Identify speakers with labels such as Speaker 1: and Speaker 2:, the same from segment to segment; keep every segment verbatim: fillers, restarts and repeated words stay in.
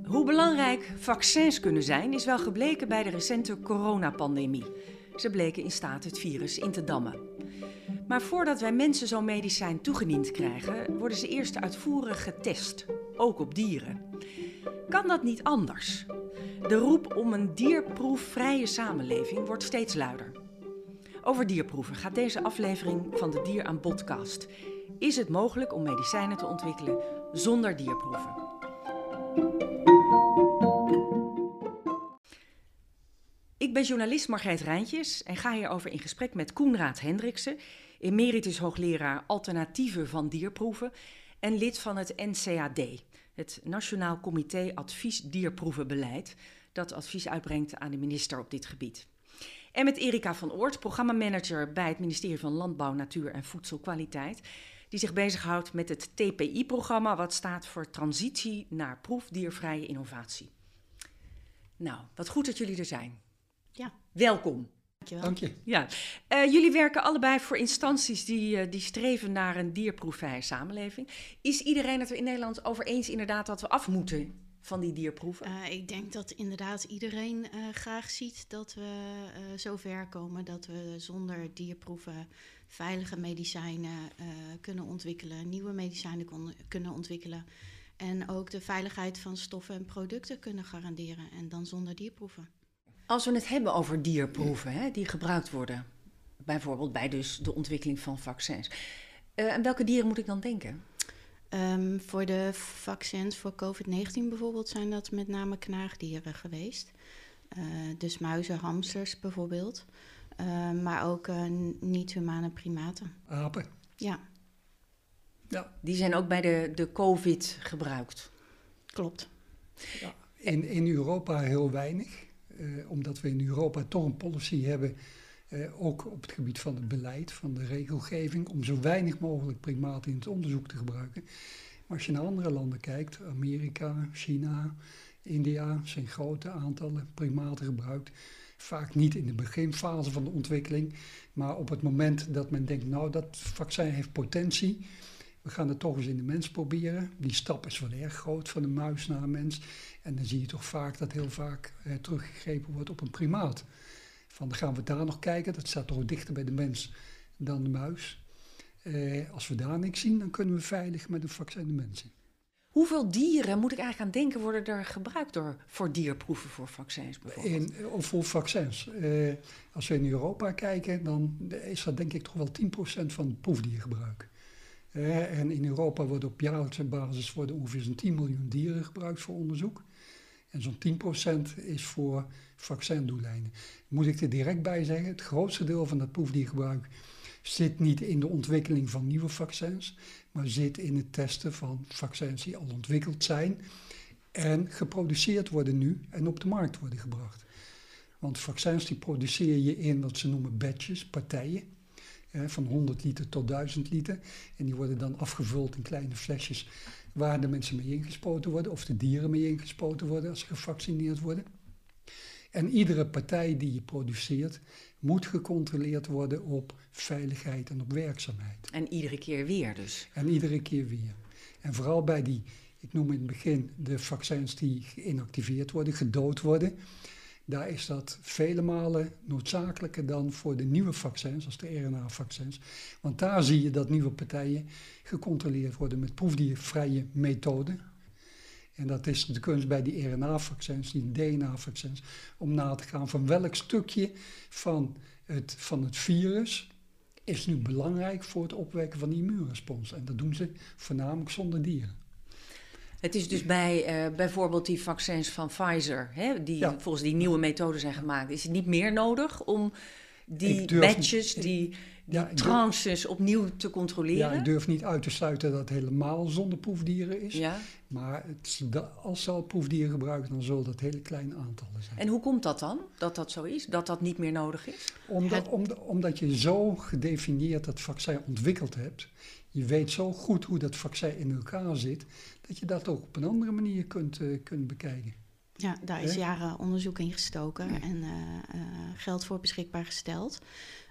Speaker 1: Hoe belangrijk vaccins kunnen zijn is wel gebleken bij de recente coronapandemie. Ze bleken in staat het virus in te dammen. Maar voordat wij mensen zo'n medicijn toegediend krijgen, worden ze eerst uitvoerig getest, ook op dieren. Kan dat niet anders? De roep om een dierproefvrije samenleving wordt steeds luider. Over dierproeven gaat deze aflevering van de Dier aan Podcast. Is het mogelijk om medicijnen te ontwikkelen zonder dierproeven? Ik ben journalist Margreet Rijntjes en ga hierover in gesprek met Koenraad Hendriksen, emeritus hoogleraar alternatieven van dierproeven en lid van het N C A D, het Nationaal Comité Advies Dierproevenbeleid, dat advies uitbrengt aan de minister op dit gebied. En met Erika van Oort, programmamanager bij het ministerie van Landbouw, Natuur en Voedselkwaliteit, die zich bezighoudt met het T P I-programma, wat staat voor Transitie naar Proefdiervrije Innovatie. Nou, wat goed dat jullie er zijn.
Speaker 2: Ja.
Speaker 1: Welkom.
Speaker 2: Dankjewel.
Speaker 3: Dank je.
Speaker 1: Ja. Uh, jullie werken allebei voor instanties die, uh, die streven naar een dierproefvrije samenleving. Is iedereen het er in Nederland over eens inderdaad dat we af moeten van die dierproeven?
Speaker 2: Uh, ik denk dat inderdaad iedereen uh, graag ziet dat we uh, zo ver komen dat we zonder dierproeven veilige medicijnen uh, kunnen ontwikkelen, nieuwe medicijnen kon, kunnen ontwikkelen en ook de veiligheid van stoffen en producten kunnen garanderen en dan zonder dierproeven.
Speaker 1: Als we het hebben over dierproeven, hè, die gebruikt worden, bijvoorbeeld bij dus de ontwikkeling van vaccins. Uh, aan welke dieren moet ik dan denken?
Speaker 2: Um, voor de vaccins voor covid negentien bijvoorbeeld zijn dat met name knaagdieren geweest. Uh, dus muizen, hamsters bijvoorbeeld. Uh, maar ook uh, niet-humane primaten.
Speaker 3: Apen.
Speaker 2: Ja.
Speaker 3: Ja.
Speaker 1: Die zijn ook bij de, de COVID gebruikt.
Speaker 2: Klopt.
Speaker 3: Ja. In, in Europa heel weinig. Uh, omdat we in Europa toch een policy hebben, uh, ook op het gebied van het beleid, van de regelgeving, om zo weinig mogelijk primaten in het onderzoek te gebruiken. Maar als je naar andere landen kijkt, Amerika, China, India, zijn grote aantallen primaten gebruikt. Vaak niet in de beginfase van de ontwikkeling, maar op het moment dat men denkt, nou dat vaccin heeft potentie, we gaan het toch eens in de mens proberen. Die stap is wel erg groot, van de muis naar een mens. En dan zie je toch vaak dat heel vaak eh, teruggegrepen wordt op een primaat. Van dan gaan we daar nog kijken, dat staat toch dichter bij de mens dan de muis. Eh, als we daar niks zien, dan kunnen we veilig met een vaccin de mens in.
Speaker 1: Hoeveel dieren, moet ik eigenlijk aan denken, worden er gebruikt door, voor dierproeven voor vaccins bijvoorbeeld?
Speaker 3: In, of voor vaccins. Eh, als we in Europa kijken, dan is dat denk ik toch wel tien procent van het proefdiergebruik. Uh, en in Europa worden op jaarlijkse basis worden ongeveer zo'n tien miljoen dieren gebruikt voor onderzoek. En zo'n tien procent is voor vaccindoeleinden. Moet ik er direct bij zeggen, het grootste deel van dat proefdiergebruik zit niet in de ontwikkeling van nieuwe vaccins, maar zit in het testen van vaccins die al ontwikkeld zijn en geproduceerd worden nu en op de markt worden gebracht. Want vaccins die produceer je in wat ze noemen batches, partijen. Eh, van honderd liter tot duizend liter. En die worden dan afgevuld in kleine flesjes waar de mensen mee ingespoten worden of de dieren mee ingespoten worden als ze gevaccineerd worden. En iedere partij die je produceert moet gecontroleerd worden op veiligheid en op werkzaamheid.
Speaker 1: En iedere keer weer dus?
Speaker 3: En iedere keer weer. En vooral bij die, ik noem in het begin de vaccins die geïnactiveerd worden, gedood worden. Daar is dat vele malen noodzakelijker dan voor de nieuwe vaccins, als de R N A-vaccins. Want daar zie je dat nieuwe partijen gecontroleerd worden met proefdiervrije methoden. En dat is de kunst bij die R N A-vaccins, die D N A-vaccins, om na te gaan van welk stukje van het, van het virus is nu belangrijk voor het opwekken van de immuunrespons. En dat doen ze voornamelijk zonder dieren.
Speaker 1: Het is dus bij uh, bijvoorbeeld die vaccins van Pfizer, hè, die ja. volgens die nieuwe methode zijn gemaakt, is het niet meer nodig om die batches, niet, die, die ja, tranches durf, opnieuw te controleren?
Speaker 3: Ja, ik durf niet uit te sluiten dat het helemaal zonder proefdieren is.
Speaker 1: Ja.
Speaker 3: Maar het, als ze al proefdieren gebruiken, dan zullen dat hele kleine aantallen zijn.
Speaker 1: En hoe komt dat dan, dat dat zo is, dat dat niet meer nodig is?
Speaker 3: Omdat, om, omdat je zo gedefinieerd dat vaccin ontwikkeld hebt. Je weet zo goed hoe dat vaccin in elkaar zit, dat je dat ook op een andere manier kunt, uh, kunt bekijken.
Speaker 2: Ja, daar is jaren onderzoek in gestoken en uh, uh, geld voor beschikbaar gesteld.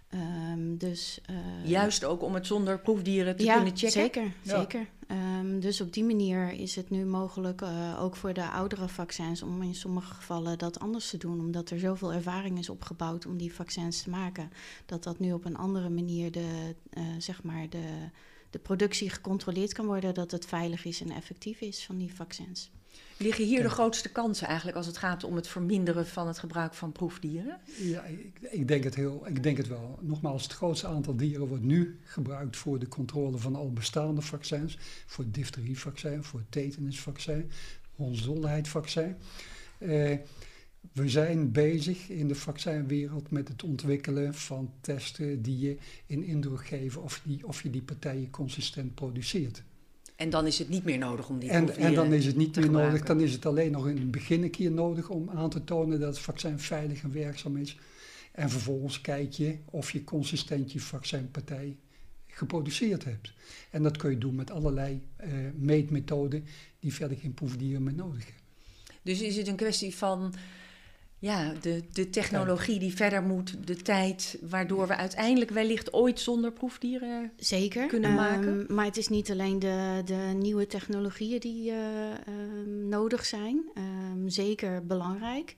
Speaker 2: Um, dus, uh,
Speaker 1: Juist ook om het zonder proefdieren te
Speaker 2: ja,
Speaker 1: kunnen checken?
Speaker 2: Zeker,
Speaker 3: ja,
Speaker 2: zeker. Um, dus op die manier is het nu mogelijk, uh, ook voor de oudere vaccins, om in sommige gevallen dat anders te doen. Omdat er zoveel ervaring is opgebouwd om die vaccins te maken. Dat dat nu op een andere manier de, uh, zeg maar de, de productie gecontroleerd kan worden. Dat het veilig is en effectief is van die vaccins.
Speaker 1: Liggen hier de grootste kansen eigenlijk als het gaat om het verminderen van het gebruik van proefdieren?
Speaker 3: Ja, ik, ik, denk het heel, ik denk het wel. Nogmaals, het grootste aantal dieren wordt nu gebruikt voor de controle van al bestaande vaccins. Voor het difterievaccin, voor het tetanusvaccin, hondsdolheidvaccin. Uh, we zijn bezig in de vaccinwereld met het ontwikkelen van testen die je in indruk geven of, die, of je die partijen consistent produceert.
Speaker 1: En dan is het niet meer nodig om die
Speaker 3: en,
Speaker 1: proefdieren
Speaker 3: en dan is het niet meer
Speaker 1: gebruiken.
Speaker 3: nodig, dan is het alleen nog in het begin een keer nodig om aan te tonen dat het vaccin veilig en werkzaam is. En vervolgens kijk je of je consistent je vaccinpartij geproduceerd hebt. En dat kun je doen met allerlei uh, meetmethoden die verder geen proefdieren meer nodig hebben.
Speaker 1: Dus is het een kwestie van ja, de, de technologie die verder moet, de tijd, waardoor we uiteindelijk wellicht ooit zonder proefdieren
Speaker 2: Zeker
Speaker 1: kunnen maken?
Speaker 2: Um, maar het is niet alleen de, de nieuwe technologieën die uh, um, nodig zijn. Um, zeker belangrijk.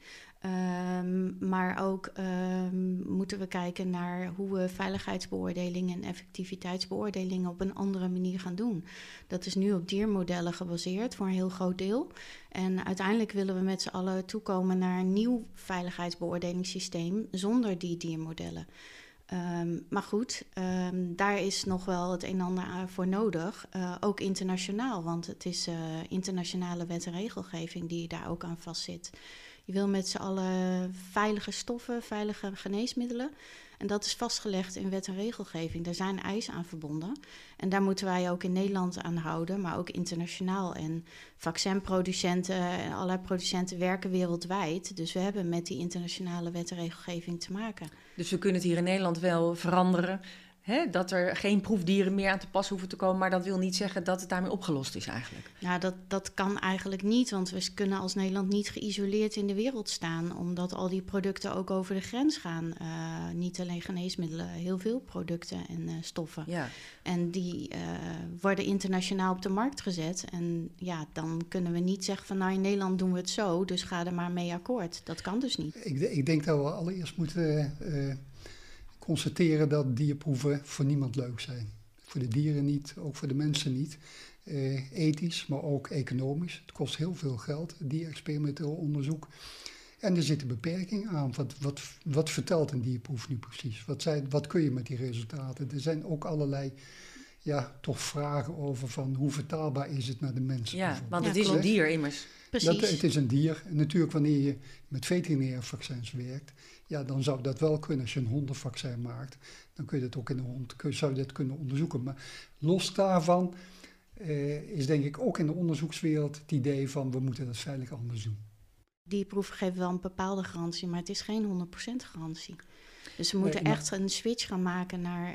Speaker 2: Um, maar ook um, moeten we kijken naar hoe we veiligheidsbeoordelingen en effectiviteitsbeoordelingen op een andere manier gaan doen. Dat is nu op diermodellen gebaseerd voor een heel groot deel. En uiteindelijk willen we met z'n allen toekomen naar een nieuw veiligheidsbeoordelingssysteem zonder die diermodellen. Um, maar goed, um, daar is nog wel het een en ander voor nodig, uh, ook internationaal. Want het is uh, internationale wet en regelgeving die daar ook aan vastzit. Je wil met z'n allen veilige stoffen, veilige geneesmiddelen. En dat is vastgelegd in wet en regelgeving. Daar zijn eisen aan verbonden. En daar moeten wij ook in Nederland aan houden, maar ook internationaal. En vaccinproducenten en allerlei producenten werken wereldwijd. Dus we hebben met die internationale wet en regelgeving te maken.
Speaker 1: Dus we kunnen het hier in Nederland wel veranderen. Hè, dat er geen proefdieren meer aan te pas hoeven te komen, maar dat wil niet zeggen dat het daarmee opgelost is eigenlijk.
Speaker 2: Nou, dat, dat kan eigenlijk niet, want we kunnen als Nederland niet geïsoleerd in de wereld staan, omdat al die producten ook over de grens gaan. Uh, niet alleen geneesmiddelen, heel veel producten en uh, stoffen.
Speaker 1: Ja.
Speaker 2: En die uh, worden internationaal op de markt gezet. En ja, dan kunnen we niet zeggen van nou in Nederland doen we het zo, dus ga er maar mee akkoord. Dat kan dus niet.
Speaker 3: Ik, ik denk dat we allereerst moeten Uh, constateren dat dierproeven voor niemand leuk zijn. Voor de dieren niet, ook voor de mensen niet. Uh, ethisch, maar ook economisch. Het kost heel veel geld, dierexperimenteel onderzoek. En er zitten beperkingen aan. Wat, wat, wat vertelt een dierproef nu precies? Wat, zijn, wat kun je met die resultaten? Er zijn ook allerlei ja, toch vragen over van hoe vertaalbaar is het naar de mensen.
Speaker 1: Ja, want het
Speaker 2: ja,
Speaker 1: is
Speaker 2: klopt.
Speaker 1: een dier immers.
Speaker 2: Precies.
Speaker 3: Dat, het is een dier. En natuurlijk wanneer je met veterinaire vaccins werkt, ja, dan zou dat wel kunnen. Als je een hondenvaccin maakt, dan kun je dat ook in de hond, kun, zou je dat kunnen onderzoeken. Maar los daarvan uh, is denk ik ook in de onderzoekswereld het idee van we moeten dat veilig anders doen.
Speaker 2: Dierproeven geven wel een bepaalde garantie, maar het is geen honderd procent garantie. Dus we moeten
Speaker 3: nee,
Speaker 2: echt een switch gaan maken naar Uh,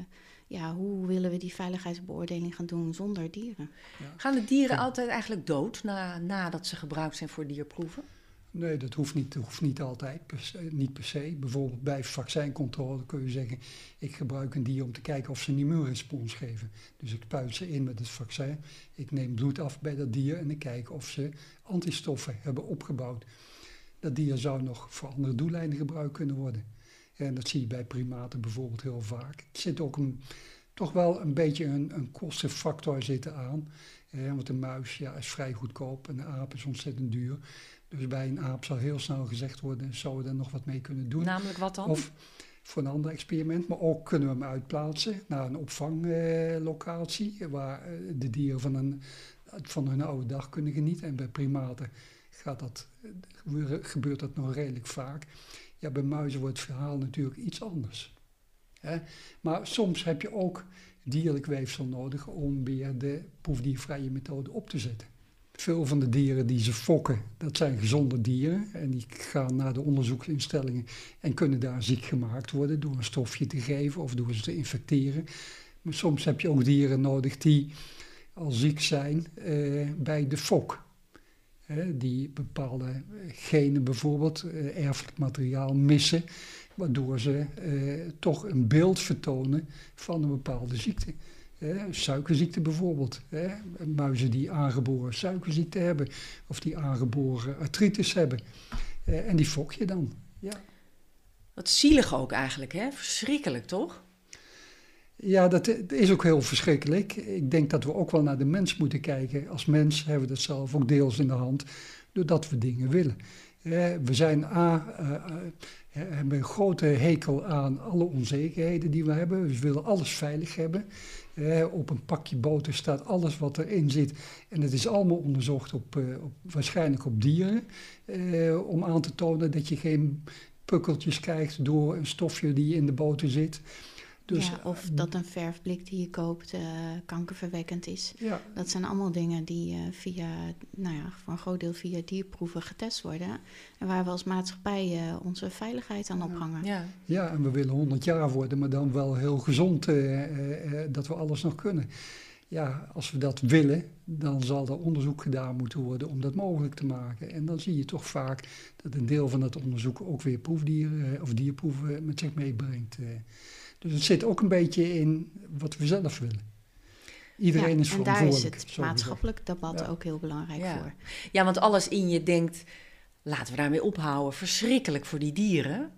Speaker 2: ja, hoe willen we die veiligheidsbeoordeling gaan doen zonder dieren.
Speaker 3: Ja.
Speaker 1: Gaan de dieren
Speaker 3: ja.
Speaker 1: altijd eigenlijk dood na, nadat ze gebruikt zijn voor dierproeven?
Speaker 3: Nee, dat hoeft niet, dat hoeft niet altijd, per se, niet per se. Bijvoorbeeld bij vaccincontrole kun je zeggen, ik gebruik een dier om te kijken of ze een immuunrespons geven. Dus ik spuit ze in met het vaccin, ik neem bloed af bij dat dier en ik kijk of ze antistoffen hebben opgebouwd. Dat dier zou nog voor andere doeleinden gebruikt kunnen worden. En dat zie je bij primaten bijvoorbeeld heel vaak. Er zit ook een, toch wel een beetje een, een kostenfactor zitten aan. Eh, want een muis ja, is vrij goedkoop en een aap is ontzettend duur. Dus bij een aap zal heel snel gezegd worden, zouden we er nog wat mee kunnen doen.
Speaker 1: Namelijk wat dan?
Speaker 3: Of voor een ander experiment, maar ook kunnen we hem uitplaatsen naar een opvanglocatie, eh, waar eh, de dieren van, een, van hun oude dag kunnen genieten. En bij primaten gaat dat, gebeurt dat nog redelijk vaak. Ja, bij muizen wordt het verhaal natuurlijk iets anders. Hè? Maar soms heb je ook dierlijk weefsel nodig om weer de proefdiervrije methode op te zetten. Veel van de dieren die ze fokken, dat zijn gezonde dieren. En die gaan naar de onderzoeksinstellingen en kunnen daar ziek gemaakt worden door een stofje te geven of door ze te infecteren. Maar soms heb je ook dieren nodig die al ziek zijn uh, bij de fok. Hè, die bepaalde genen bijvoorbeeld, uh, erfelijk materiaal missen, waardoor ze uh, toch een beeld vertonen van een bepaalde ziekte. Uh, suikerziekte bijvoorbeeld. Uh, muizen die aangeboren suikerziekte hebben of die aangeboren artritis hebben. Uh, en die fok je dan. Ja.
Speaker 1: Wat zielig ook eigenlijk, hè? Verschrikkelijk, toch?
Speaker 3: Ja, dat is ook heel verschrikkelijk. Ik denk dat we ook wel naar de mens moeten kijken. Als mens hebben we dat zelf ook deels in de hand, doordat we dingen willen. We zijn A, uh, uh, hebben een grote hekel aan alle onzekerheden die we hebben. We willen alles veilig hebben. Uh, op een pakje boter staat alles wat erin zit. En het is allemaal onderzocht op, uh, op waarschijnlijk op dieren. Uh, om aan te tonen dat je geen pukkeltjes krijgt door een stofje die in de boter zit. Dus,
Speaker 2: ja, of dat een verfblik die je koopt uh, kankerverwekkend is.
Speaker 3: Ja.
Speaker 2: Dat zijn allemaal dingen die uh, via, nou ja, voor een groot deel via dierproeven getest worden. En waar we als maatschappij uh, onze veiligheid aan ophangen.
Speaker 1: Ja.
Speaker 3: Ja, en we willen honderd jaar worden, maar dan wel heel gezond, uh, uh, uh, dat we alles nog kunnen. Ja, als we dat willen, dan zal er onderzoek gedaan moeten worden om dat mogelijk te maken. En dan zie je toch vaak dat een deel van dat onderzoek ook weer proefdieren uh, of dierproeven met zich meebrengt. Uh. Dus het zit ook een beetje in wat we zelf willen. Iedereen
Speaker 2: ja,
Speaker 3: is verantwoordelijk.
Speaker 2: En daar is het maatschappelijk debat ja. ook heel belangrijk
Speaker 1: ja.
Speaker 2: voor.
Speaker 1: Ja, want alles in je denkt, laten we daarmee ophouden. Verschrikkelijk voor die dieren.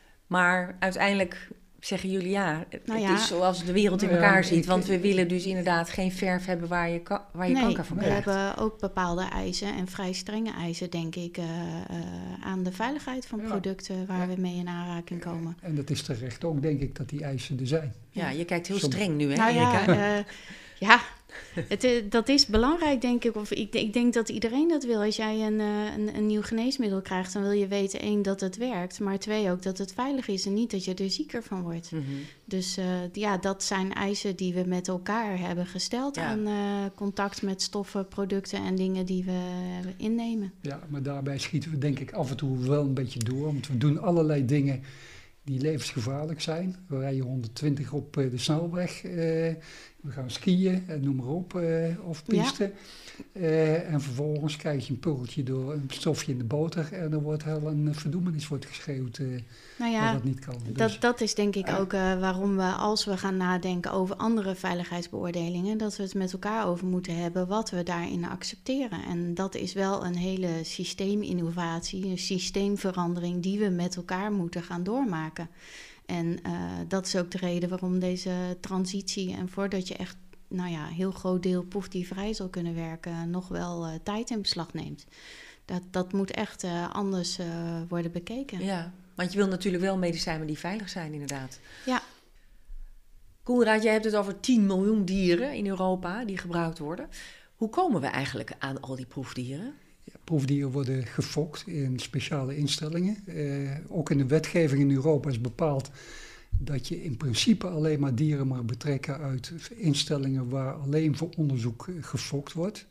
Speaker 1: Maar uiteindelijk zeggen jullie ja,
Speaker 2: nou
Speaker 1: het
Speaker 2: ja,
Speaker 1: is zoals de wereld in
Speaker 3: nou
Speaker 1: elkaar
Speaker 3: ja,
Speaker 1: zit.
Speaker 3: ik,
Speaker 1: Want we willen dus inderdaad geen verf hebben waar je, ka- waar je
Speaker 2: nee,
Speaker 1: kanker van
Speaker 2: we
Speaker 1: krijgt.
Speaker 2: hebben ook bepaalde eisen en vrij strenge eisen, denk ik, uh, uh, aan de veiligheid van
Speaker 3: ja.
Speaker 2: producten waar
Speaker 3: ja.
Speaker 2: we mee in aanraking komen.
Speaker 3: En dat is terecht ook, denk ik, dat die eisen er zijn.
Speaker 1: Ja, je kijkt heel
Speaker 3: Soms.
Speaker 1: streng nu, hè,
Speaker 2: Nou
Speaker 1: Erika?
Speaker 2: ja, uh, ja. Het, uh, dat is belangrijk, denk ik. Of ik, ik denk dat iedereen dat wil. Als jij een, uh, een, een nieuw geneesmiddel krijgt, dan wil je weten, één, dat het werkt. Maar twee, ook dat het veilig is en niet dat je er zieker van wordt.
Speaker 1: Mm-hmm.
Speaker 2: Dus uh, ja, dat zijn eisen die we met elkaar hebben gesteld
Speaker 1: ja.
Speaker 2: aan uh, contact met stoffen, producten en dingen die we innemen.
Speaker 3: Ja, maar daarbij schieten we denk ik af en toe wel een beetje door. Want we doen allerlei dingen die levensgevaarlijk zijn. We rijden honderdtwintig op uh, de snelweg. Uh, We gaan skiën, noem maar op, uh, of pisten. Ja. Uh, en vervolgens krijg je een pukkeltje door een stofje in de boter. En er wordt heel een verdoemenis wordt geschreeuwd uh,
Speaker 2: nou ja,
Speaker 3: dat dat niet kan. Dus,
Speaker 2: dat, dat is denk ik uh, ook uh, waarom we, als we gaan nadenken over andere veiligheidsbeoordelingen, dat we het met elkaar over moeten hebben wat we daarin accepteren. En dat is wel een hele systeeminnovatie, een systeemverandering die we met elkaar moeten gaan doormaken. En uh, dat is ook de reden waarom deze transitie, en voordat je echt nou ja, heel groot deel proefdiervrij zal kunnen werken, nog wel uh, tijd in beslag neemt. Dat, dat moet echt uh, anders uh, worden bekeken.
Speaker 1: Ja, want je wil natuurlijk wel medicijnen die veilig zijn, inderdaad.
Speaker 2: Ja.
Speaker 1: Koenraad, jij hebt het over tien miljoen dieren in Europa die gebruikt worden. Hoe komen we eigenlijk aan al die proefdieren?
Speaker 3: Ja, proefdieren worden gefokt in speciale instellingen. Uh, ook in de wetgeving in Europa is bepaald dat je in principe alleen maar dieren mag betrekken uit instellingen waar alleen voor onderzoek gefokt wordt.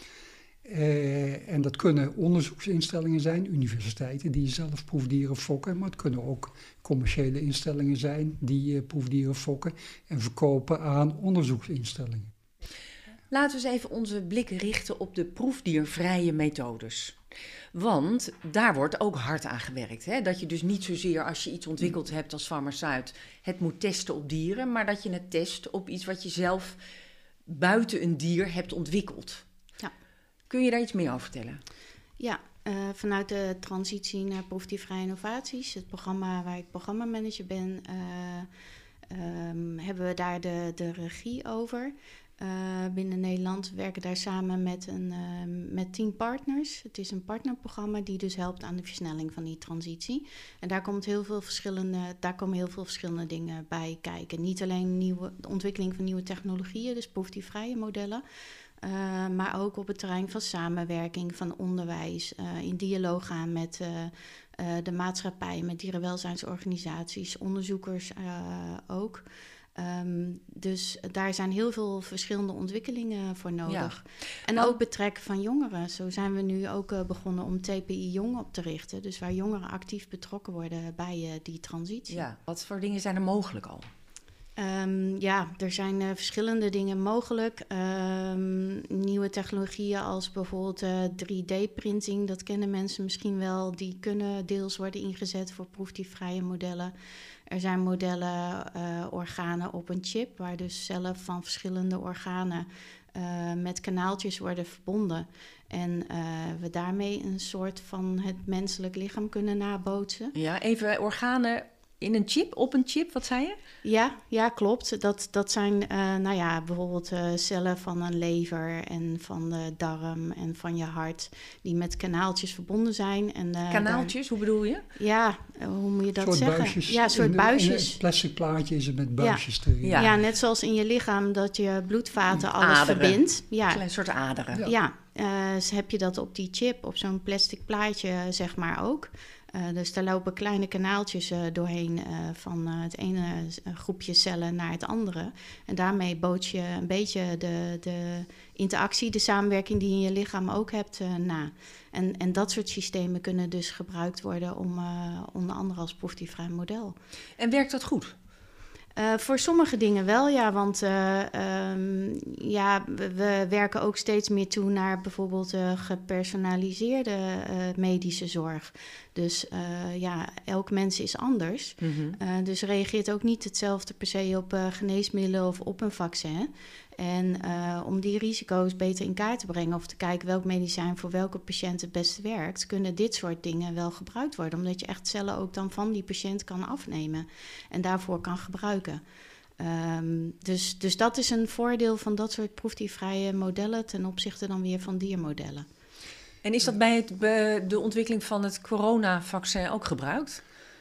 Speaker 3: Uh, en dat kunnen onderzoeksinstellingen zijn, universiteiten die zelf proefdieren fokken, maar het kunnen ook commerciële instellingen zijn die uh, proefdieren fokken en verkopen aan onderzoeksinstellingen.
Speaker 1: Laten we eens even onze blik richten op de proefdiervrije methodes. Want daar wordt ook hard aan gewerkt. Hè? Dat je dus niet zozeer als je iets ontwikkeld hebt als farmaceut het moet testen op dieren, maar dat je het test op iets wat je zelf buiten een dier hebt ontwikkeld.
Speaker 2: Ja.
Speaker 1: Kun je daar iets meer over vertellen?
Speaker 2: Ja, uh, vanuit de transitie naar proefdiervrije innovaties, het programma waar ik programmamanager ben, uh, um, hebben we daar de, de regie over. Uh, binnen Nederland werken daar samen met, een, uh, met tien partners. Het is een partnerprogramma die dus helpt aan de versnelling van die transitie. En daar, komt heel veel verschillende, daar komen heel veel verschillende dingen bij kijken. Niet alleen nieuwe, de ontwikkeling van nieuwe technologieën, dus proefdiervrije modellen, uh, maar ook op het terrein van samenwerking, van onderwijs, uh, in dialoog gaan met uh, uh, de maatschappij, met dierenwelzijnsorganisaties, onderzoekers uh, ook. Um, dus daar zijn heel veel verschillende ontwikkelingen voor nodig. Ja. En ook betrekken van jongeren. Zo zijn we nu ook uh, begonnen om T P I Jong op te richten. Dus waar jongeren actief betrokken worden bij uh, die transitie.
Speaker 1: Ja, wat voor dingen zijn er mogelijk al?
Speaker 2: Um, ja, er zijn uh, verschillende dingen mogelijk. Um, nieuwe nieuwe technologieën als bijvoorbeeld uh, drie D-printing. Dat kennen mensen misschien wel. Die kunnen deels worden ingezet voor proefdiefvrije modellen. Er zijn modellen, uh, organen op een chip, waar dus cellen van verschillende organen uh, met kanaaltjes worden verbonden. En uh, we daarmee een soort van het menselijk lichaam kunnen nabootsen.
Speaker 1: Ja, even organen in een chip, op een chip, wat zei je?
Speaker 2: Ja, ja, klopt. Dat, dat zijn uh, nou ja, bijvoorbeeld uh, cellen van een lever en van de darm en van je hart, die met kanaaltjes verbonden zijn. En, uh,
Speaker 1: kanaaltjes, daar, hoe bedoel je?
Speaker 2: Ja, uh, hoe moet je dat
Speaker 3: soort
Speaker 2: zeggen?
Speaker 3: Buisjes,
Speaker 2: ja, een soort
Speaker 3: in,
Speaker 2: buisjes.
Speaker 3: In een plastic plaatje is het met buisjes
Speaker 2: ja.
Speaker 3: erin.
Speaker 2: Ja. ja, net zoals in je lichaam dat je bloedvaten alles
Speaker 1: aderen.
Speaker 2: verbindt. Ja.
Speaker 1: Een soort aderen.
Speaker 2: Ja, ja uh, dus heb je dat op die chip, op zo'n plastic plaatje, zeg maar ook. Uh, dus daar lopen kleine kanaaltjes uh, doorheen uh, van uh, het ene uh, groepje cellen naar het andere. En daarmee bood je een beetje de, de interactie, de samenwerking die je in je lichaam ook hebt uh, na. En, en dat soort systemen kunnen dus gebruikt worden om uh, onder andere als proefdiefvrij model.
Speaker 1: En werkt dat goed?
Speaker 2: Uh, voor sommige dingen wel, ja, want uh, um, ja, we, we werken ook steeds meer toe naar bijvoorbeeld uh, gepersonaliseerde uh, medische zorg. Dus uh, ja, elk mens is anders. Mm-hmm. Uh, dus reageert ook niet hetzelfde per se op uh, geneesmiddelen of op een vaccin. En uh, om die risico's beter in kaart te brengen of te kijken welk medicijn voor welke patiënt het beste werkt, kunnen dit soort dingen wel gebruikt worden. Omdat je echt cellen ook dan van die patiënt kan afnemen en daarvoor kan gebruiken. Um, dus, dus dat is een voordeel van dat soort proefdiefvrije modellen ten opzichte dan weer van diermodellen.
Speaker 1: En is dat bij, het, bij de ontwikkeling van het coronavaccin ook gebruikt?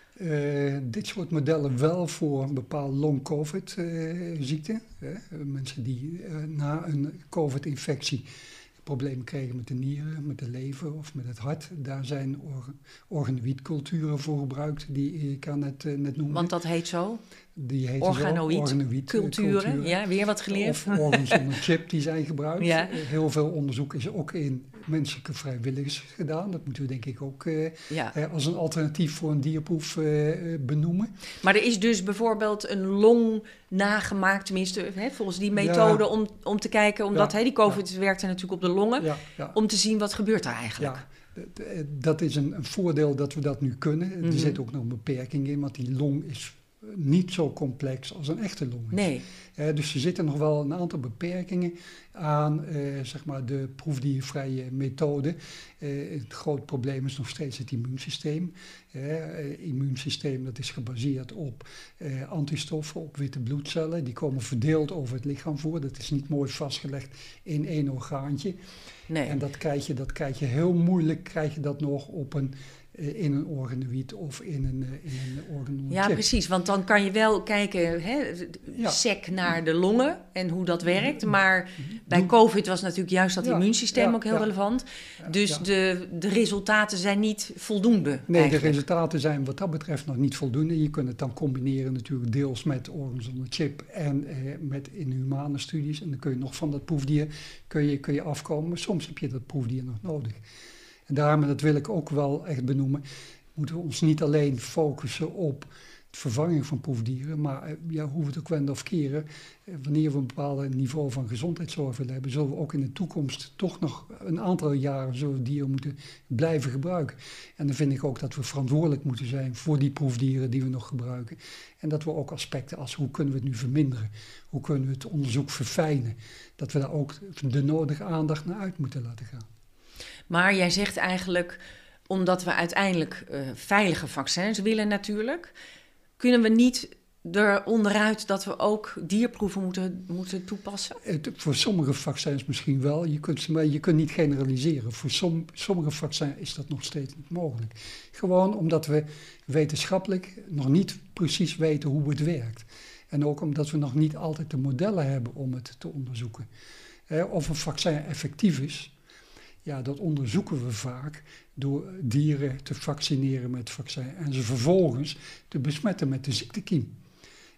Speaker 3: Uh, dit soort modellen wel voor een bepaalde long-covid-ziekte. Uh, uh, mensen die uh, na een covid-infectie problemen kregen met de nieren, met de lever of met het hart. Daar zijn organ- organoïdculturen voor gebruikt, die ik aan net, uh, net noemde.
Speaker 1: Want dat heet zo?
Speaker 3: Die heet
Speaker 1: organoïdculturen. Ja, weer wat geleerd.
Speaker 3: Of organs on a chip die zijn gebruikt.
Speaker 1: Ja.
Speaker 3: Heel veel onderzoek is ook in menselijke vrijwilligers gedaan. Dat moeten we denk ik ook uh, ja. uh, als een alternatief voor een dierproef uh, benoemen.
Speaker 1: Maar er is dus bijvoorbeeld een long nagemaakt, tenminste hè, volgens die methode, ja. om, om te kijken, omdat ja. hè, die COVID ja. werkte natuurlijk op de longen, ja. Ja. om te zien wat gebeurt er eigenlijk.
Speaker 3: Ja. Dat is een, een voordeel dat we dat nu kunnen. Mm-hmm. Er zit ook nog een beperking in, want die long is niet zo complex als een echte long is.
Speaker 1: Nee.
Speaker 3: Uh, dus er zitten nog wel een aantal beperkingen aan uh, zeg maar de proefdiervrije methode. Uh, het grote probleem is nog steeds het immuunsysteem. Het uh, immuunsysteem dat is gebaseerd op uh, antistoffen, op witte bloedcellen. Die komen verdeeld over het lichaam voor. Dat is niet mooi vastgelegd in één orgaantje. Nee. En dat krijg je, dat krijg je heel moeilijk, krijg je dat nog op een in een organoïd of in een, in een organoïd.
Speaker 1: Ja, precies. Want dan kan je wel kijken, hè, ja. sec naar de longen en hoe dat werkt. Maar bij COVID was natuurlijk juist dat ja. immuunsysteem ja. ook heel ja. relevant. Dus ja. de, de resultaten zijn niet voldoende.
Speaker 3: Nee,
Speaker 1: eigenlijk.
Speaker 3: de resultaten zijn wat dat betreft nog niet voldoende. Je kunt het dan combineren natuurlijk deels met organs on a chip en eh, met inhumane studies. En dan kun je nog van dat proefdier kun je, kun je afkomen. Maar soms heb je dat proefdier nog nodig. En daarom, en dat wil ik ook wel echt benoemen, moeten we ons niet alleen focussen op het vervangen van proefdieren, maar ja, hoe we het ook wenden of keren, wanneer we een bepaald niveau van gezondheidszorg willen hebben, zullen we ook in de toekomst toch nog een aantal jaren zullen we dieren moeten blijven gebruiken. En dan vind ik ook dat we verantwoordelijk moeten zijn voor die proefdieren die we nog gebruiken. En dat we ook aspecten als hoe kunnen we het nu verminderen, hoe kunnen we het onderzoek verfijnen, dat we daar ook de nodige aandacht naar uit moeten laten gaan.
Speaker 1: Maar jij zegt eigenlijk, omdat we uiteindelijk uh, veilige vaccins willen natuurlijk, kunnen we niet er onderuit dat we ook dierproeven moeten, moeten toepassen?
Speaker 3: Het, voor sommige vaccins misschien wel, je kunt, maar je kunt niet generaliseren. Voor som, sommige vaccins is dat nog steeds niet mogelijk. Gewoon omdat we wetenschappelijk nog niet precies weten hoe het werkt. En ook omdat we nog niet altijd de modellen hebben om het te onderzoeken. Eh, of een vaccin effectief is. Ja, dat onderzoeken we vaak door dieren te vaccineren met het vaccin en ze vervolgens te besmetten met de ziektekiem.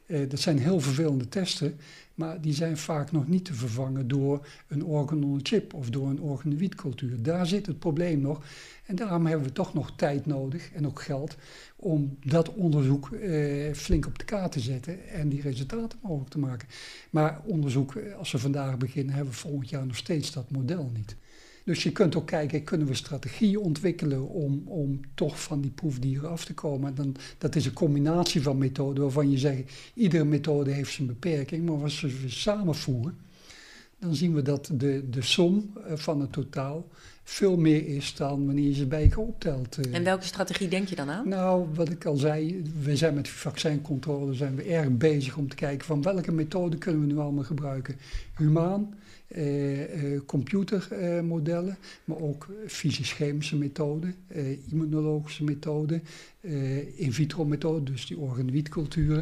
Speaker 3: Uh, dat zijn heel vervelende testen, maar die zijn vaak nog niet te vervangen door een organ-on-a-chip of door een organoïdcultuur. Daar zit het probleem nog. En daarom hebben we toch nog tijd nodig en ook geld om dat onderzoek uh, flink op de kaart te zetten en die resultaten mogelijk te maken. Maar onderzoek, als we vandaag beginnen, hebben we volgend jaar nog steeds dat model niet. Dus je kunt ook kijken, kunnen we strategieën ontwikkelen om, om toch van die proefdieren af te komen. En dan, dat is een combinatie van methoden waarvan je zegt, iedere methode heeft zijn beperking, maar als we ze samenvoegen, dan zien we dat de, de som van het totaal veel meer is dan wanneer je ze bij elkaar optelt.
Speaker 1: En welke strategie denk je dan aan?
Speaker 3: Nou, wat ik al zei, we zijn met vaccincontrole zijn we erg bezig om te kijken van welke methode kunnen we nu allemaal gebruiken. Humaan, eh, eh, computermodellen, eh, maar ook fysisch-chemische methoden, eh, immunologische methoden, eh, in vitro methoden, dus die organoïdculturen.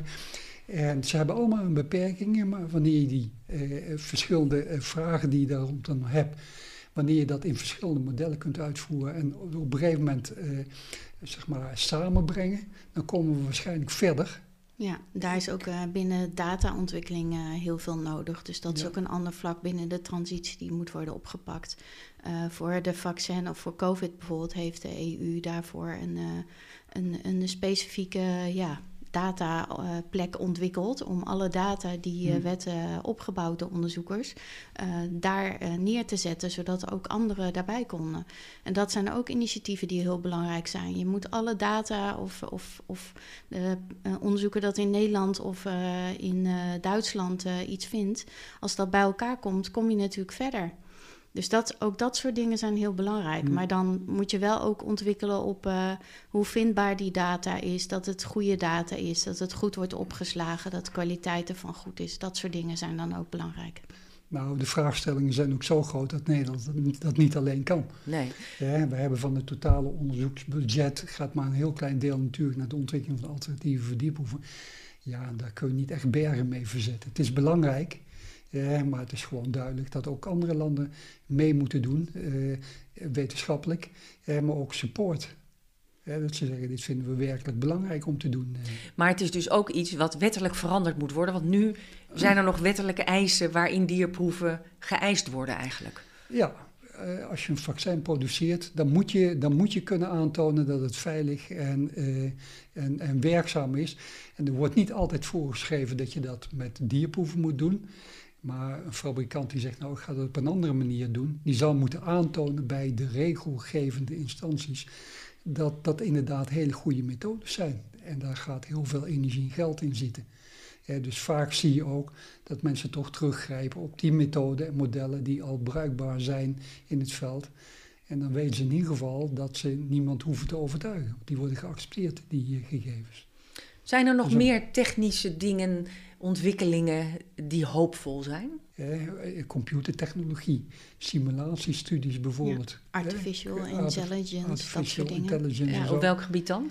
Speaker 3: En ze hebben allemaal een beperkingen, maar wanneer je die eh, verschillende eh, vragen die je daar rond dan hebt, wanneer je dat in verschillende modellen kunt uitvoeren en op een gegeven moment eh, zeg maar samenbrengen, dan komen we waarschijnlijk verder.
Speaker 2: Ja, daar is ook uh, binnen dataontwikkeling uh, heel veel nodig. Dus dat is ja. ook een ander vlak binnen de transitie die moet worden opgepakt. Uh, voor de vaccin of voor COVID bijvoorbeeld heeft de E U daarvoor een, uh, een, een specifieke ja, dataplek uh, ontwikkeld om alle data die uh, hmm. werd uh, opgebouwd door onderzoekers uh, daar uh, neer te zetten, zodat ook anderen daarbij konden. En dat zijn ook initiatieven die heel belangrijk zijn. Je moet alle data of, of, of uh, onderzoeker dat in Nederland of uh, in uh, Duitsland uh, iets vindt, als dat bij elkaar komt, kom je natuurlijk verder. Dus dat, ook dat soort dingen zijn heel belangrijk. Mm. Maar dan moet je wel ook ontwikkelen op uh, hoe vindbaar die data is, dat het goede data is, dat het goed wordt opgeslagen, dat de kwaliteit ervan goed is. Dat soort dingen zijn dan ook belangrijk.
Speaker 3: Nou, de vraagstellingen zijn ook zo groot dat Nederland dat niet alleen kan.
Speaker 1: Nee.
Speaker 3: Ja, we hebben van het totale onderzoeksbudget, gaat maar een heel klein deel natuurlijk naar de ontwikkeling van alternatieve verdieproeven. Ja, daar kun je niet echt bergen mee verzetten. Het is belangrijk. Ja, maar het is gewoon duidelijk dat ook andere landen mee moeten doen, uh, wetenschappelijk, uh, maar ook support. Ja, dat ze zeggen, dit vinden we werkelijk belangrijk om te doen.
Speaker 1: Maar het is dus ook iets wat wettelijk veranderd moet worden, want nu zijn er nog wettelijke eisen waarin dierproeven geëist worden eigenlijk.
Speaker 3: Ja, uh, als je een vaccin produceert, dan moet je, dan moet je kunnen aantonen dat het veilig en, uh, en, en werkzaam is. En er wordt niet altijd voorgeschreven dat je dat met dierproeven moet doen. Maar een fabrikant die zegt, nou ik ga dat op een andere manier doen, die zal moeten aantonen bij de regelgevende instanties dat dat inderdaad hele goede methodes zijn. En daar gaat heel veel energie en geld in zitten. Ja, dus vaak zie je ook dat mensen toch teruggrijpen op die methoden en modellen die al bruikbaar zijn in het veld. En dan weten ze in ieder geval dat ze niemand hoeven te overtuigen. Die worden geaccepteerd, die gegevens.
Speaker 1: Zijn er nog dus meer technische dingen, ontwikkelingen die hoopvol zijn?
Speaker 3: Eh, computertechnologie, simulatiestudies bijvoorbeeld.
Speaker 2: Ja, artificial eh, intelligence, artificial dat soort dingen.
Speaker 3: Intelligence
Speaker 1: ja, op welk gebied dan?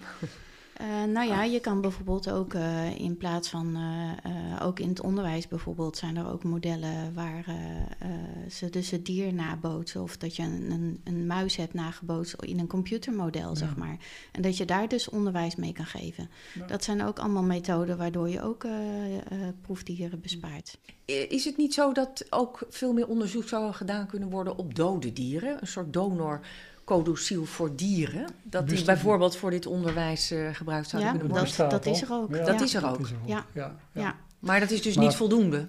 Speaker 2: Uh, nou ja, je kan bijvoorbeeld ook uh, in plaats van, uh, uh, ook in het onderwijs bijvoorbeeld, zijn er ook modellen waar uh, uh, ze dus het dier nabootsen. Of dat je een, een, een muis hebt nagebootst in een computermodel, ja. zeg maar. En dat je daar dus onderwijs mee kan geven. Ja. Dat zijn ook allemaal methoden waardoor je ook uh, uh, proefdieren bespaart.
Speaker 1: Is het niet zo dat ook veel meer onderzoek zou gedaan kunnen worden op dode dieren? Een soort donor codociel voor dieren, dat die bijvoorbeeld voor dit onderwijs uh, gebruikt zouden
Speaker 2: ja,
Speaker 1: kunnen worden?
Speaker 2: Dat, dat is er ook.
Speaker 1: Ja, dat
Speaker 2: ja.
Speaker 1: is er ook.
Speaker 3: Dat is er ook.
Speaker 2: Ja.
Speaker 3: Ja, ja.
Speaker 2: Ja.
Speaker 1: Maar dat is dus
Speaker 3: maar,
Speaker 1: niet voldoende?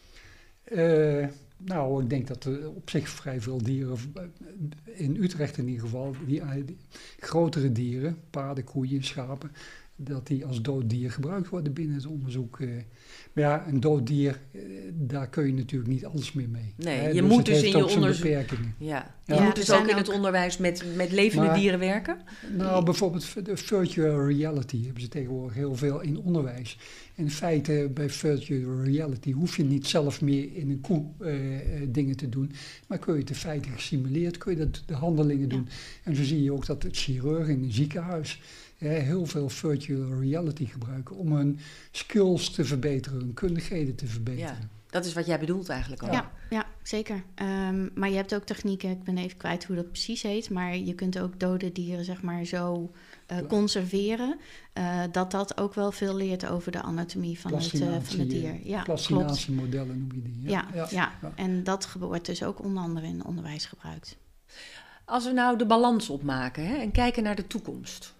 Speaker 3: Uh, nou, ik denk dat er op zich vrij veel dieren, in Utrecht in ieder geval, die, die grotere dieren, paarden, koeien, schapen, dat die als dood dier gebruikt worden binnen het onderzoek. Uh, maar ja, een dood dier, uh, daar kun je natuurlijk niet alles meer mee.
Speaker 1: Nee,
Speaker 3: hè?
Speaker 1: je
Speaker 3: dus
Speaker 1: moet dus in je onderzoek.
Speaker 3: beperkingen.
Speaker 1: Ja.
Speaker 2: Ja.
Speaker 1: Je
Speaker 2: Ja,
Speaker 1: moet dus
Speaker 2: ook
Speaker 1: ook in
Speaker 2: ook...
Speaker 1: het onderwijs met, met levende
Speaker 3: maar,
Speaker 1: dieren werken?
Speaker 3: Nou, bijvoorbeeld de virtual reality hebben ze tegenwoordig heel veel in onderwijs. In feite, bij virtual reality hoef je niet zelf meer in een koe uh, dingen te doen, maar kun je het in feite gesimuleerd, kun je dat, de handelingen doen. Ja. En zo zie je ook dat het chirurg in een ziekenhuis ja, heel veel virtual reality gebruiken om hun skills te verbeteren, hun kundigheden te verbeteren.
Speaker 1: Ja, dat is wat jij bedoelt eigenlijk ook.
Speaker 2: Ja, ja. zeker. Um, maar je hebt ook technieken, ik ben even kwijt hoe dat precies heet, maar je kunt ook dode dieren zeg maar zo uh, conserveren, uh, dat dat ook wel veel leert over de anatomie van, het, uh, van het dier. Ja,
Speaker 3: plastinatiemodellen noem je die. Ja,
Speaker 2: ja, ja, ja. ja. En dat wordt dus ook onder andere in het onderwijs gebruikt.
Speaker 1: Als we nou de balans opmaken, hè, en kijken naar de toekomst.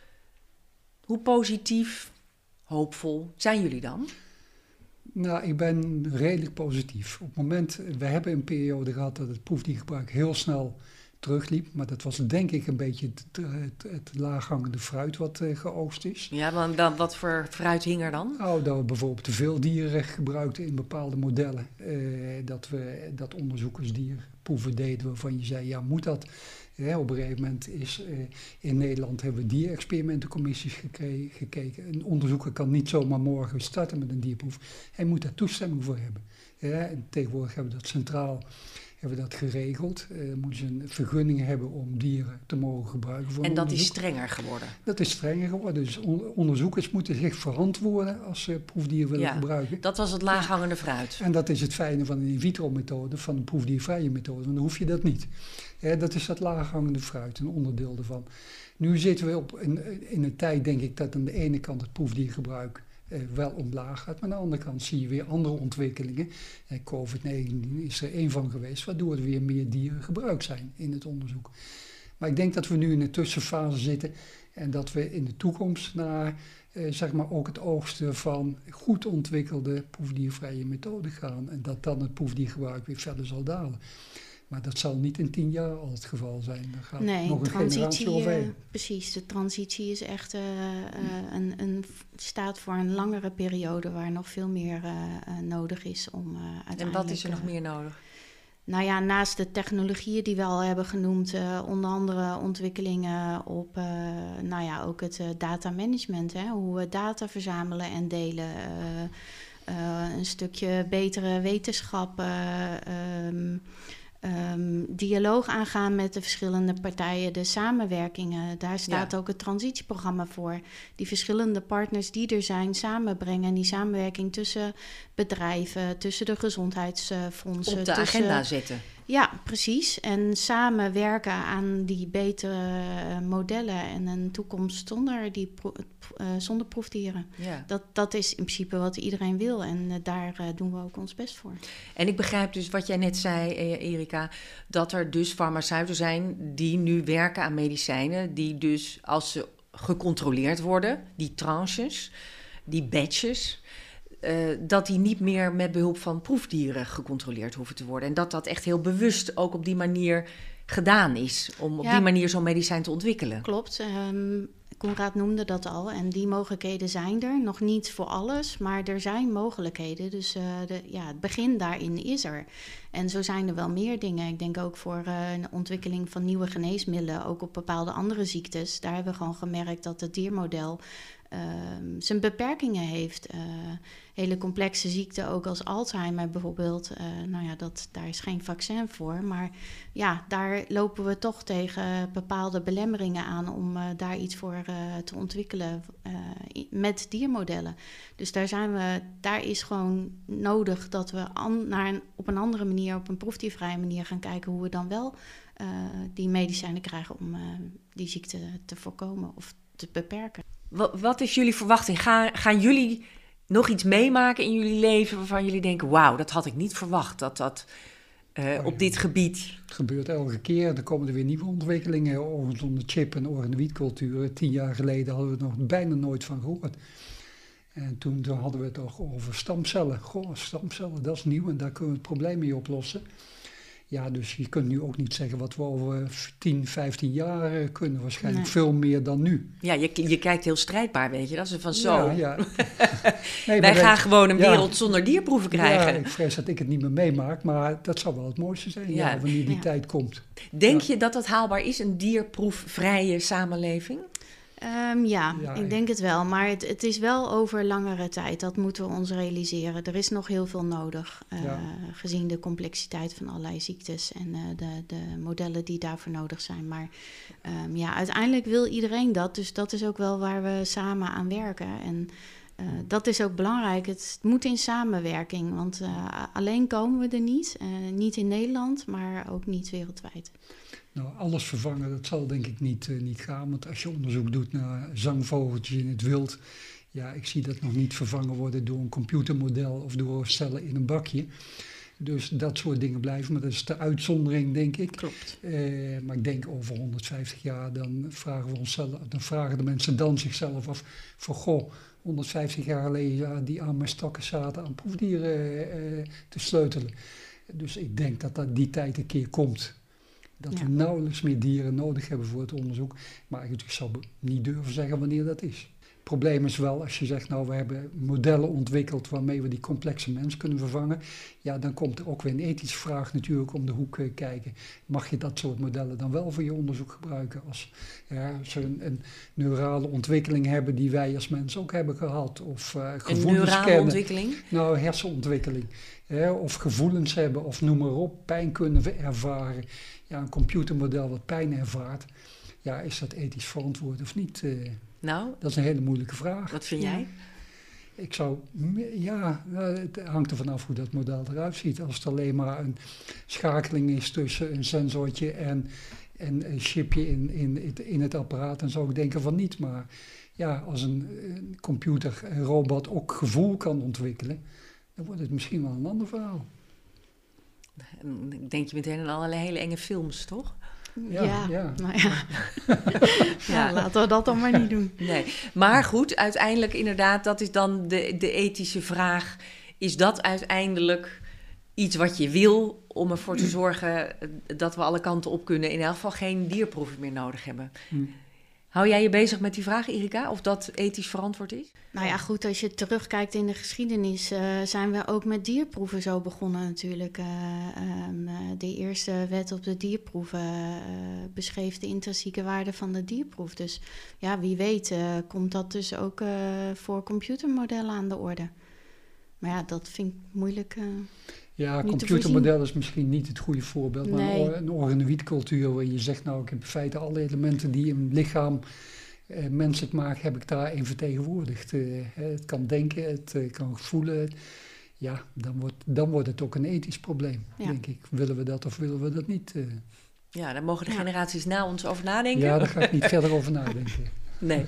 Speaker 1: Hoe positief, hoopvol zijn jullie dan?
Speaker 3: Nou, ik ben redelijk positief. Op het moment, we hebben een periode gehad dat het proefdiergebruik heel snel terugliep. Maar dat was denk ik een beetje het, het, het laaghangende fruit wat uh, geoogst is.
Speaker 1: Ja, want dan, wat voor fruit hing er dan?
Speaker 3: Nou, dat we bijvoorbeeld te veel dieren gebruikten in bepaalde modellen. Uh, dat, we, dat onderzoekers dierproeven deden waarvan je zei, ja, moet dat? Ja, op een gegeven moment is uh, in Nederland hebben we dierexperimentencommissies gekre- gekeken. Een onderzoeker kan niet zomaar morgen starten met een dierproef. Hij moet daar toestemming voor hebben. Ja, en tegenwoordig hebben we dat centraal hebben we dat geregeld. Uh, moeten ze een vergunning hebben om dieren te mogen gebruiken voor
Speaker 1: En dat
Speaker 3: onderzoek.
Speaker 1: is strenger geworden?
Speaker 3: Dat is strenger geworden. Dus on- onderzoekers moeten zich verantwoorden als ze proefdieren willen
Speaker 1: ja,
Speaker 3: gebruiken.
Speaker 1: Dat was het laaghangende fruit.
Speaker 3: En dat is het fijne van een in vitro methode, van een proefdiervrije methode. Want dan hoef je dat niet. Ja, dat is dat laaghangende fruit, een onderdeel ervan. Nu zitten we op in, in een tijd, denk ik, dat aan de ene kant het proefdiergebruik eh, wel omlaag gaat. Maar aan de andere kant zie je weer andere ontwikkelingen. Eh, covid negentien is er één van geweest, waardoor er weer meer dieren gebruikt zijn in het onderzoek. Maar ik denk dat we nu in een tussenfase zitten en dat we in de toekomst naar eh, zeg maar ook het oogsten van goed ontwikkelde proefdiervrije methoden gaan. En dat dan het proefdiergebruik weer verder zal dalen. Maar dat zal niet in tien jaar al het geval zijn. Daar gaat
Speaker 2: nee,
Speaker 3: nog een generatie overheen.
Speaker 2: Uh, precies, de transitie is echt uh, uh, een, een, staat voor een langere periode waar nog veel meer uh, uh, nodig is om uh, uiteindelijk...
Speaker 1: En wat is er nog meer nodig?
Speaker 2: Nou ja, naast de technologieën die we al hebben genoemd, uh, onder andere ontwikkelingen op, uh, nou ja, ook het uh, data management, hè, hoe we data verzamelen en delen. Uh, uh, een stukje betere wetenschap. Uh, um, Um, dialoog aangaan met de verschillende partijen, de samenwerkingen. Daar staat ja. ook het transitieprogramma voor. Die verschillende partners die er zijn samenbrengen. En die samenwerking tussen bedrijven, tussen de gezondheidsfondsen.
Speaker 1: Op de
Speaker 2: tussen,
Speaker 1: agenda zetten.
Speaker 2: Ja, precies. En samen werken aan die betere modellen en een toekomst zonder, die pro- uh, zonder proefdieren. Ja. Dat, dat is in principe wat iedereen wil en uh, daar uh, doen we ook ons best voor.
Speaker 1: En ik begrijp dus wat jij net zei, Erika, dat er dus farmaceuten zijn die nu werken aan medicijnen, die dus als ze gecontroleerd worden, die tranches, die batches, Uh, dat die niet meer met behulp van proefdieren gecontroleerd hoeven te worden. En dat dat echt heel bewust ook op die manier gedaan is, om op ja, die manier zo'n medicijn te ontwikkelen.
Speaker 2: Klopt. Um, Conrad noemde dat al. En die mogelijkheden zijn er. Nog niet voor alles, maar er zijn mogelijkheden. Dus uh, de, ja, het begin daarin is er. En zo zijn er wel meer dingen. Ik denk ook voor uh, een ontwikkeling van nieuwe geneesmiddelen, ook op bepaalde andere ziektes. Daar hebben we gewoon gemerkt dat het diermodel Uh, zijn beperkingen heeft. Uh, hele complexe ziekten, ook als Alzheimer bijvoorbeeld. Uh, nou ja, dat, daar is geen vaccin voor. Maar ja, daar lopen we toch tegen bepaalde belemmeringen aan om uh, daar iets voor uh, te ontwikkelen uh, met diermodellen. Dus daar zijn we, daar is gewoon nodig dat we an, naar een, op een andere manier, op een proefdiervrije manier gaan kijken hoe we dan wel uh, die medicijnen krijgen om uh, die ziekte te voorkomen of te beperken.
Speaker 1: Wat is jullie verwachting? Gaan, gaan jullie nog iets meemaken in jullie leven waarvan jullie denken, wauw, dat had ik niet verwacht, dat dat uh, oh ja. op dit gebied...
Speaker 3: Het gebeurt elke keer, er komen er weer nieuwe ontwikkelingen rondom de chip- en organoïdculturen. Tien jaar geleden hadden we er nog bijna nooit van gehoord. En toen, toen hadden we het toch over stamcellen. Goh, stamcellen, dat is nieuw en daar kunnen we het probleem mee oplossen. Ja, dus je kunt nu ook niet zeggen wat we over tien, vijftien jaar kunnen. Waarschijnlijk nee. veel meer dan nu.
Speaker 1: Ja, je, je kijkt heel strijdbaar, weet je. Dat is van zo.
Speaker 3: Ja, ja.
Speaker 1: Nee, Wij gaan dat, gewoon een ja, wereld zonder dierproeven krijgen.
Speaker 3: Ja, ik vrees dat ik het niet meer meemaak. Maar dat zou wel het mooiste zijn, ja, ja, wanneer die ja. tijd komt.
Speaker 1: Denk
Speaker 3: ja.
Speaker 1: je dat dat haalbaar is, een dierproefvrije samenleving?
Speaker 2: Um, ja, ja, ik denk het wel. Maar het, het is wel over langere tijd. Dat moeten we ons realiseren. Er is nog heel veel nodig. Uh, ja. Gezien de complexiteit van allerlei ziektes en uh, de, de modellen die daarvoor nodig zijn. Maar um, ja, uiteindelijk wil iedereen dat. Dus dat is ook wel waar we samen aan werken. En uh, dat is ook belangrijk. Het moet in samenwerking, want uh, alleen komen we er niet. Uh, niet in Nederland, maar ook niet wereldwijd.
Speaker 3: Nou, alles vervangen, dat zal denk ik niet, uh, niet gaan. Want als je onderzoek doet naar zangvogeltjes in het wild... ja, ik zie dat nog niet vervangen worden door een computermodel of door cellen in een bakje. Dus dat soort dingen blijven, maar dat is de uitzondering, denk ik.
Speaker 2: Klopt.
Speaker 3: Uh, maar ik denk over honderdvijftig jaar, dan vragen we onszelf, dan vragen de mensen dan zichzelf af van goh, honderdvijftig jaar geleden, ja, die arme stakken zaten aan proefdieren uh, te sleutelen. Dus ik denk dat, dat die tijd een keer komt. Dat ja. we nauwelijks meer dieren nodig hebben voor het onderzoek. Maar ik zou niet durven zeggen wanneer dat is. Het probleem is wel, als je zegt, nou, we hebben modellen ontwikkeld waarmee we die complexe mens kunnen vervangen. Ja, dan komt er ook weer een ethische vraag natuurlijk om de hoek uh, kijken. Mag je dat soort modellen dan wel voor je onderzoek gebruiken? Als, ja, als ze een, een neurale ontwikkeling hebben die wij als mens ook hebben gehad. Of uh, gevoelens
Speaker 1: een neurale
Speaker 3: kennen.
Speaker 1: ontwikkeling?
Speaker 3: Nou, hersenontwikkeling. Ja, of gevoelens hebben, of noem maar op, pijn kunnen ervaren. Ja, een computermodel wat pijn ervaart. Ja, is dat ethisch verantwoord of niet? Uh,
Speaker 1: Nou,
Speaker 3: dat is een hele moeilijke vraag.
Speaker 1: Wat vind jij?
Speaker 3: Ik zou, ja, het hangt er vanaf hoe dat model eruit ziet. Als het alleen maar een schakeling is tussen een sensortje en, en een chipje in, in, in het apparaat, dan zou ik denken van niet. Maar ja, als een, een computer, een robot ook gevoel kan ontwikkelen, dan wordt het misschien wel een ander verhaal.
Speaker 1: Ik denk je meteen aan allerlei hele enge films, toch?
Speaker 2: Ja, ja,
Speaker 3: ja.
Speaker 2: Nou ja. ja. ja, laten we dat dan maar niet doen.
Speaker 1: Nee, maar goed, uiteindelijk inderdaad, dat is dan de, de ethische vraag. Is dat uiteindelijk iets wat je wil om ervoor te zorgen dat we alle kanten op kunnen, in elk geval geen dierproeven meer nodig hebben? Hm. Hou jij je bezig met die vraag, Erika, of dat ethisch verantwoord is?
Speaker 2: Nou ja, goed, als je terugkijkt in de geschiedenis, uh, zijn we ook met dierproeven zo begonnen natuurlijk. Uh, um, uh, de eerste wet op de dierproeven uh, beschreef de intrinsieke waarde van de dierproef. Dus ja, wie weet uh, komt dat dus ook uh, voor computermodellen aan de orde. Maar ja, dat vind ik moeilijk. Uh,
Speaker 3: Ja, een computermodel is misschien niet het goede voorbeeld, maar nee. een, een organoïdcultuur waar je zegt, nou, ik heb in feite alle elementen die een lichaam eh, menselijk maakt, heb ik daarin vertegenwoordigd. Uh, het kan denken, het uh, kan voelen. Ja, dan wordt, dan wordt het ook een ethisch probleem, ja. denk ik. Willen we dat of willen we dat niet? Uh.
Speaker 1: Ja, daar mogen de generaties na ons over nadenken.
Speaker 3: Ja, daar ga ik niet verder over nadenken.
Speaker 1: Nee.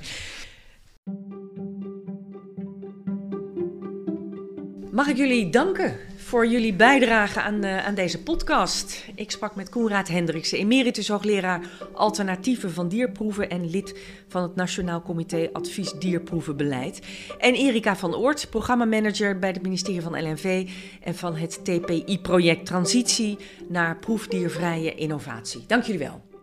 Speaker 1: Mag ik jullie danken voor jullie bijdrage aan, uh, aan deze podcast. Ik sprak met Koenraad Hendriksen, emeritus hoogleraar alternatieven van dierproeven en lid van het Nationaal Comité Advies Dierproevenbeleid. En Erika van Oort, programmamanager bij het ministerie van L N V en van het T P I-project Transitie naar proefdiervrije innovatie. Dank jullie wel.